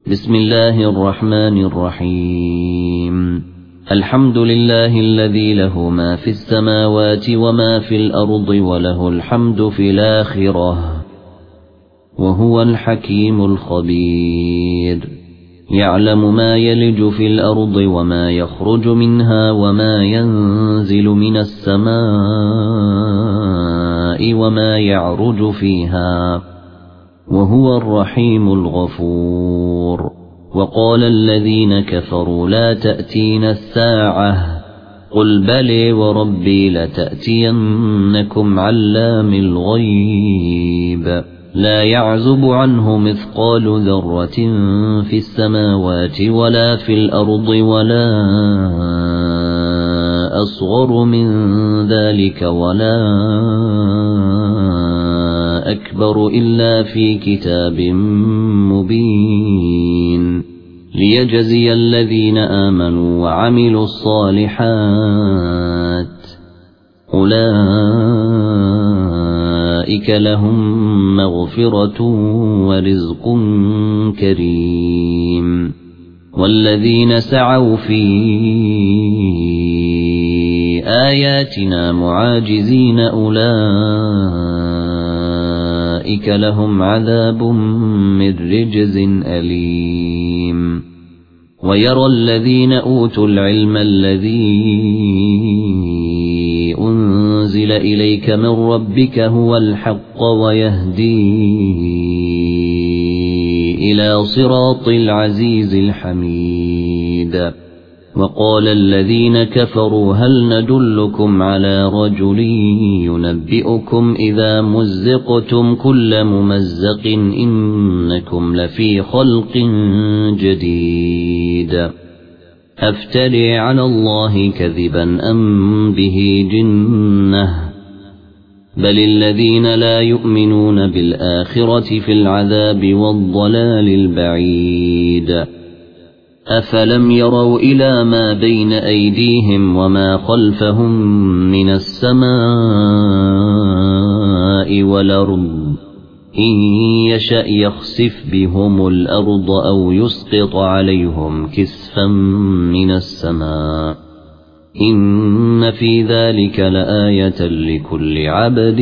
بسم الله الرحمن الرحيم. الحمد لله الذي له ما في السماوات وما في الأرض وله الحمد في الآخرة وهو الحكيم الخبير. يعلم ما يلج في الأرض وما يخرج منها وما ينزل من السماء وما يعرج فيها وهو الرحيم الغفور. وقال الذين كفروا لا تأتينا الساعة قل بلى وربي لتأتينكم علام الغيب لا يعزب عنه مثقال ذرة في السماوات ولا في الأرض ولا أصغر من ذلك ولا أكبر إلا في كتاب مبين ليجزي الذين آمنوا وعملوا الصالحات أولئك لهم مغفرة ورزق كريم. والذين سعوا في آياتنا معاجزين أولئك لهم عذاب من رجز أليم. ويرى الذين أوتوا العلم الذي أنزل إليك من ربك هو الحق ويهدي إلى صراط العزيز الحميد. وقال الذين كفروا هل ندلكم على رجل ينبئكم إذا مزقتم كل ممزق إنكم لفي خلق جديد أفتري على الله كذبا أم به جنة بل الذين لا يؤمنون بالآخرة في العذاب والضلال البعيد. أفلم يروا إلى ما بين أيديهم وما خلفهم من السماء والأرض إن يشأ يخسف بهم الأرض أو يسقط عليهم كسفا من السماء إن في ذلك لآية لكل عبد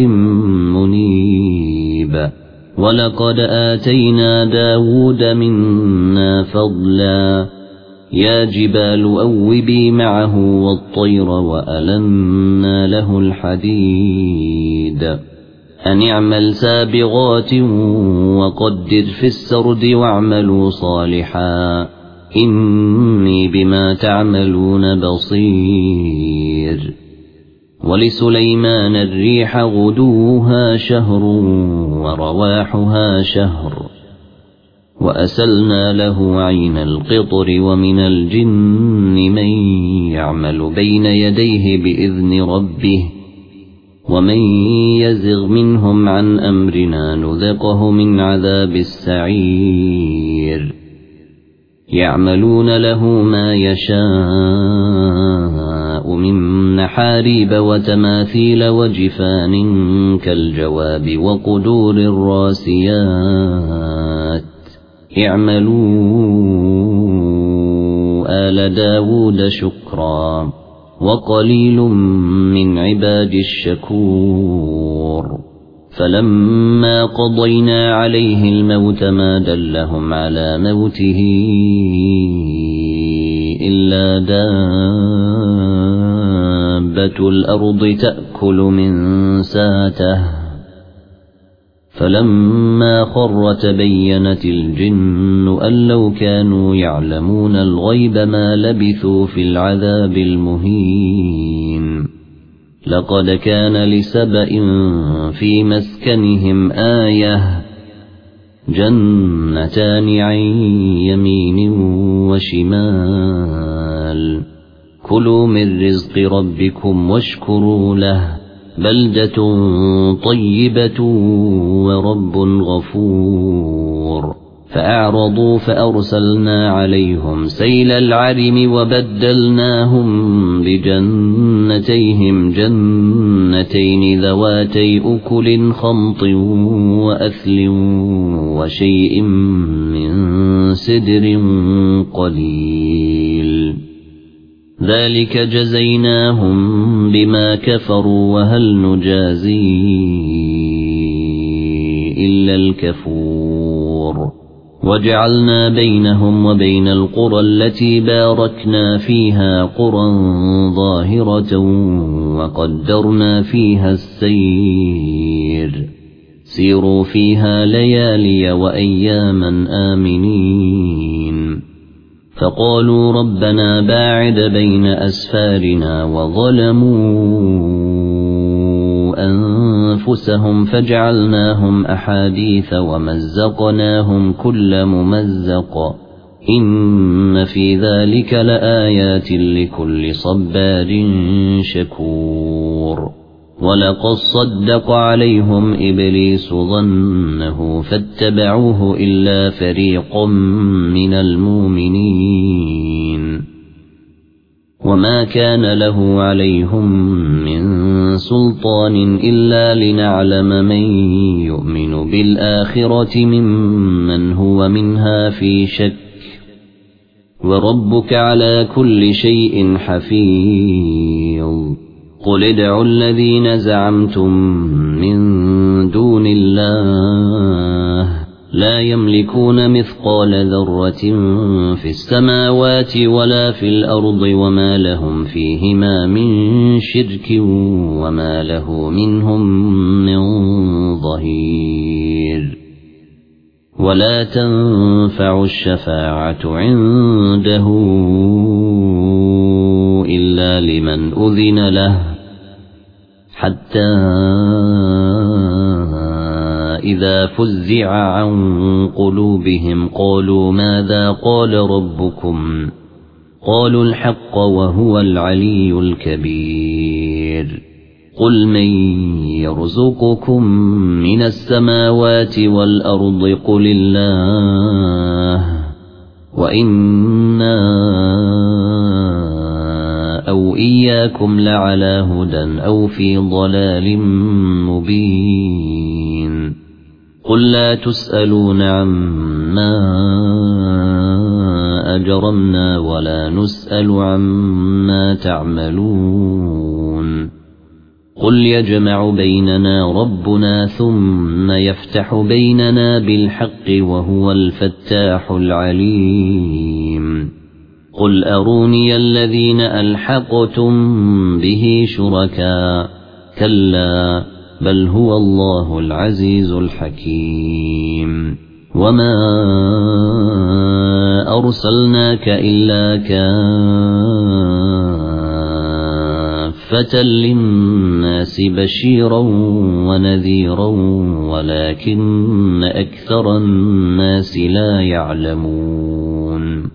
منيب. ولقد آتينا داود منا فضلا يا جبال أوبي معه والطير وألنا له الحديد أن اعمل سابغات وقدر في السرد واعملوا صالحا إني بما تعملون بصير. ولسليمان الريح غدوها شهر ورواحها شهر وأسلنا له عين القطر ومن الجن من يعمل بين يديه بإذن ربه ومن يزغ منهم عن أمرنا نذقه من عذاب السعير. يعملون له ما يشاء من محاريب وتماثيل وجفان كالجواب وقدور الراسيات اعملوا آل داود شكرا وقليل من عبادي الشكور. فلما قضينا عليه الموت ما دلهم على موته إلا دابة الأرض تأكل من ساته فلما خر تبينت الجن أن لو كانوا يعلمون الغيب ما لبثوا في العذاب المهين. لقد كان لسبأ في مسكنهم آية جنتان عن يمين وشمال كلوا من رزق ربكم واشكروا له بلدة طيبة ورب غفور. فأعرضوا فأرسلنا عليهم سيل العرم وبدلناهم بجنتيهم جنتين ذواتي أكل خمط وأثل وشيء من سدر قليل ذلك جزيناهم بما كفروا وهل نجازي إلا الكفور وجعلنا بينهم وبين القرى التي باركنا فيها قرى ظاهرة وقدرنا فيها السير سيروا فيها ليالي وأياما آمنين فقالوا ربنا باعد بين أسفارنا وظلموا أنفسهم فجعلناهم أحاديث ومزقناهم كل ممزق إن في ذلك لآيات لكل صبار شكور ولقد صدق عليهم إبليس ظنه فاتبعوه إلا فريق من المؤمنين وما كان له عليهم من سلطان إلا لنعلم من يؤمن بالآخرة ممن هو منها في شك وربك على كل شيء حفيظ قل ادعوا الذين زعمتم من دون الله لا يملكون مثقال ذرة في السماوات ولا في الأرض وما لهم فيهما من شرك وما له منهم من ظهير ولا تنفع الشفاعة عنده إلا لمن أذن له حتى إذا فزع عن قلوبهم قالوا ماذا قال ربكم قالوا الحق وهو العلي الكبير قل من يرزقكم من السماوات والأرض قل الله وإنا أو إياكم لعلى هدى أو في ضلال مبين قل لا تسألون عما أجرمنا ولا نسأل عما تعملون قل يجمع بيننا ربنا ثم يفتح بيننا بالحق وهو الفتاح العليم قل أروني الذين ألحقتم به شركاء كلا بل هو الله العزيز الحكيم وما أرسلناك إلا كافة للناس بشيرا ونذيرا ولكن أكثر الناس لا يعلمون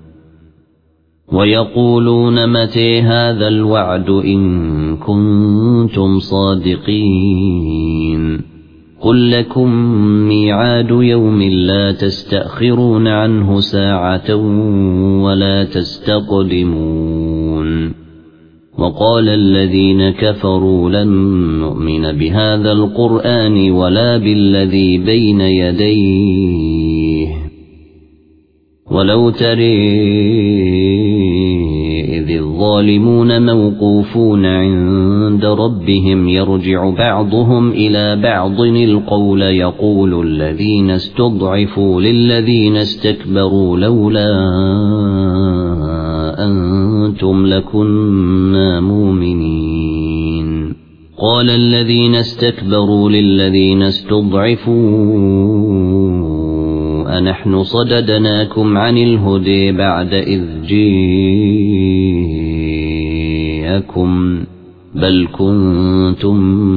ويقولون متى هذا الوعد إن كنتم صادقين قل لكم ميعاد يوم لا تستأخرون عنه ساعة ولا تستقدمون وقال الذين كفروا لن نؤمن بهذا القرآن ولا بالذي بين يديه ولو ترى إذ الظالمون موقوفون عند ربهم يرجع بعضهم إلى بعض القول يقول الذين استضعفوا للذين استكبروا لولا أنتم لكنا مؤمنين قال الذين استكبروا للذين استضعفوا أنحن صددناكم عن الهدى بعد إذ جاءكم بل كنتم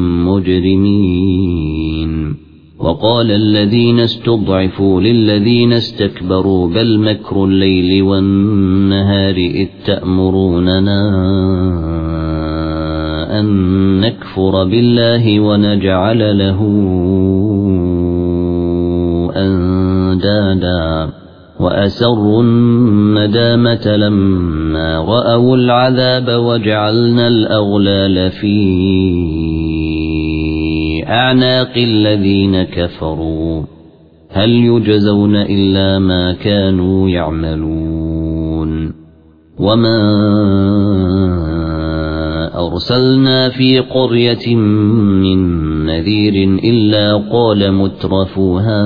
مجرمين وقال الذين استضعفوا للذين استكبروا بل مكر الليل والنهار إذ تأمروننا أن نكفر بالله ونجعل له أندادا وأسروا الندامة لما رأوا العذاب وجعلنا الأغلال في أعناق الذين كفروا هل يجزون إلا ما كانوا يعملون وما أرسلنا في قرية من نذير إلا قال مترفوها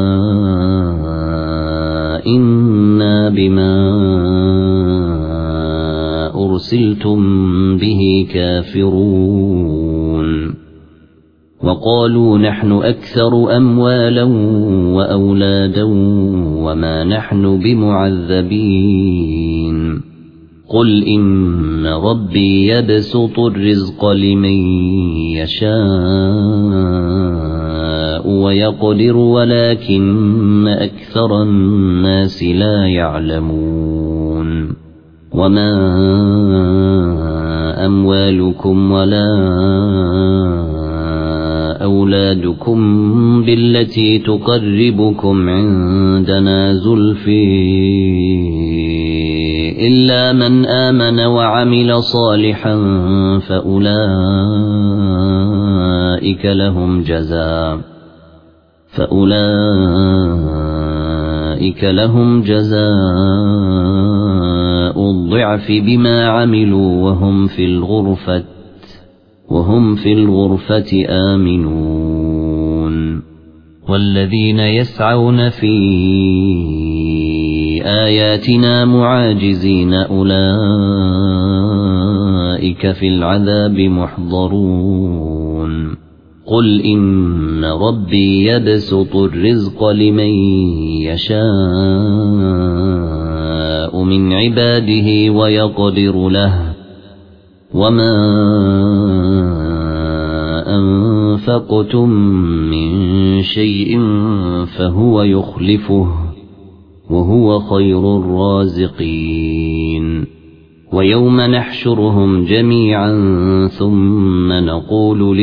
إنا بما أرسلتم به كافرون وقالوا نحن أكثر أموالا وأولادا وما نحن بمعذبين قل إن ربي يبسط الرزق لمن يشاء ويقدر ولكن أكثر الناس لا يعلمون وما أموالكم ولا أولادكم بالتي تقربكم عندنا زلفي إلا من آمن وعمل صالحا فأولئك لهم جزاء الضعف بما عملوا وهم في الغرفة آمنون والذين يسعون في آياتنا معاجزين أولئك في العذاب محضرون قل إن ربي يبسط الرزق لمن يشاء من عباده ويقدر له وما أنفقتم من شيء فهو يخلفه وهو خير الرازقين ويوم نحشرهم جميعا ثم نقول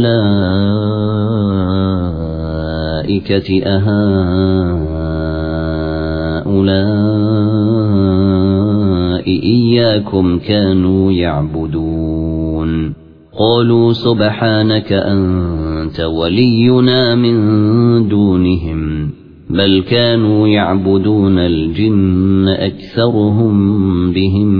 للملائكة أهؤلاء إياكم كانوا يعبدون قالوا سبحانك أنت ولينا من دونهم بل كانوا يعبدون الجن أكثرهم بهم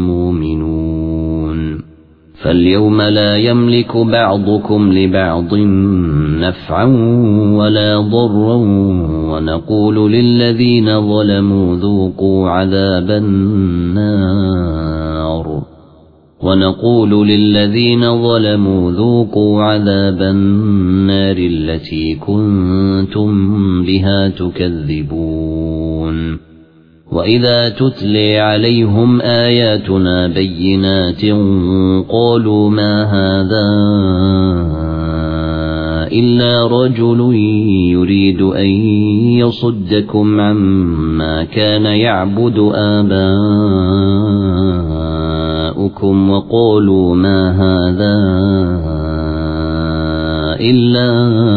مؤمنون فاليوم لا يملك بعضكم لبعض نفعا ولا ضرا ونقول للذين ظلموا ذوقوا عذاب النار التي كنتم بها تكذبون وإذا تتلي عليهم آياتنا بينات قالوا ما هذا إلا رجل يريد أن يصدكم عما كان يعبد آباؤكم وقالوا ما هذا إلا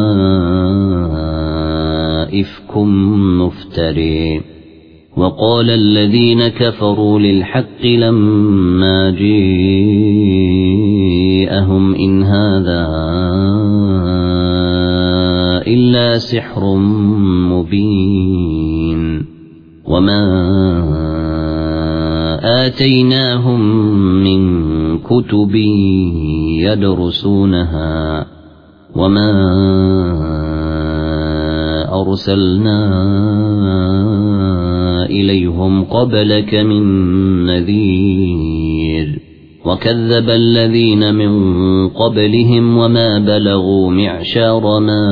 إفك مفتري وقال الذين كفروا للحق لما جاءهم إن هذا إلا سحر مبين وما آتيناهم من كتب يدرسونها وما أرسلنا إليهم قبلك من نذير وكذب الذين من قبلهم وما بلغوا معشار ما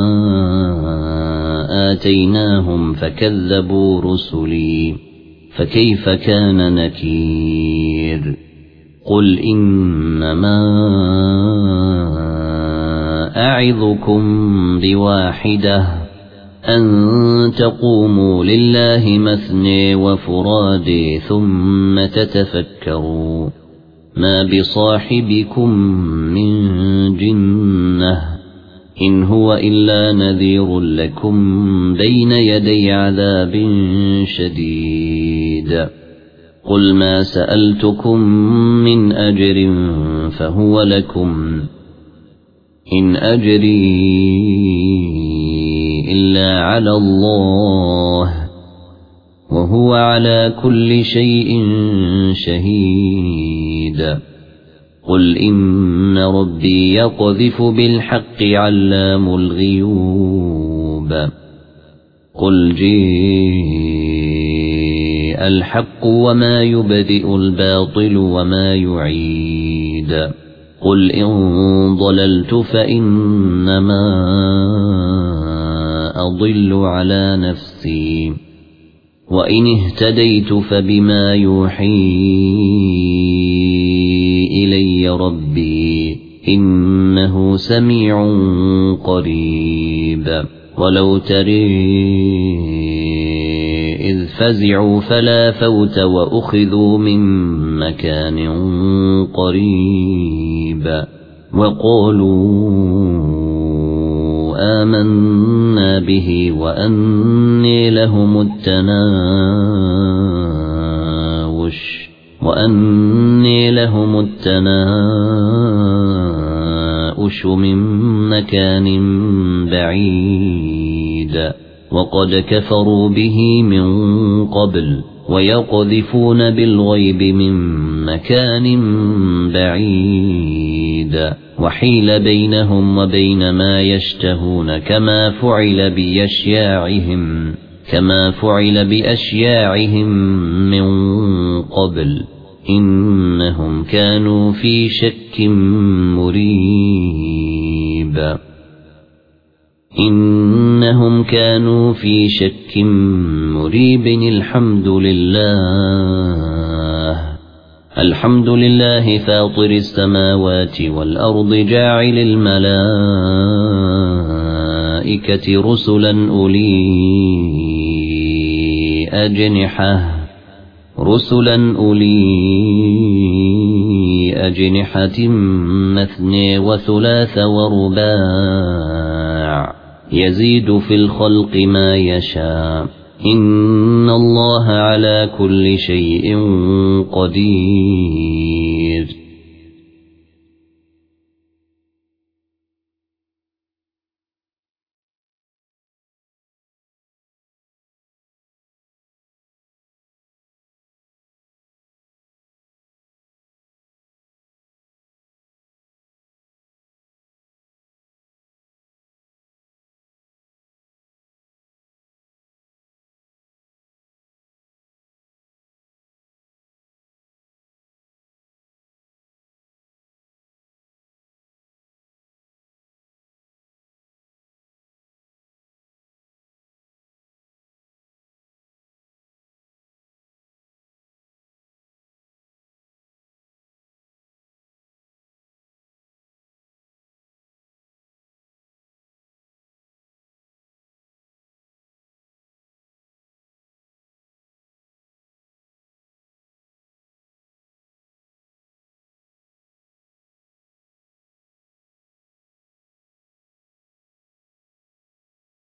آتيناهم فكذبوا رسلي فكيف كان نكير قل إنما أعظكم بواحدة أن تقوموا لله مثني وفرادي ثم تتفكروا ما بصاحبكم من جنة إن هو إلا نذير لكم بين يدي عذاب شديد قل ما سألتكم من أجر فهو لكم إن أجري إلا على الله وهو على كل شيء شهيد قل إن ربي يقذف بالحق علام الغيوب قل جاء الحق وما يبدئ الباطل وما يعيد قل إن ضللت فإنما أضل على نفسي وإن اهتديت فبما يوحي إلي ربي إنه سميع قريب ولو ترى إذ فزعوا فلا فوت وأخذوا من مكان قريب وقالوا آمنا به وأني لهم التناؤش من مكان بعيد وقد كفروا به من قبل ويقذفون بالغيب من مكان بعيد وحيل بينهم وبين ما يشتهون كما فعل بأشياعهم من قبل إنهم كانوا في شك مريب الحمد لله فاطر السماوات والأرض جاعل الملائكة رسلا أولي أجنحة مثني وثلاث ورباع يزيد في الخلق ما يشاء إن الله على كل شيء قدير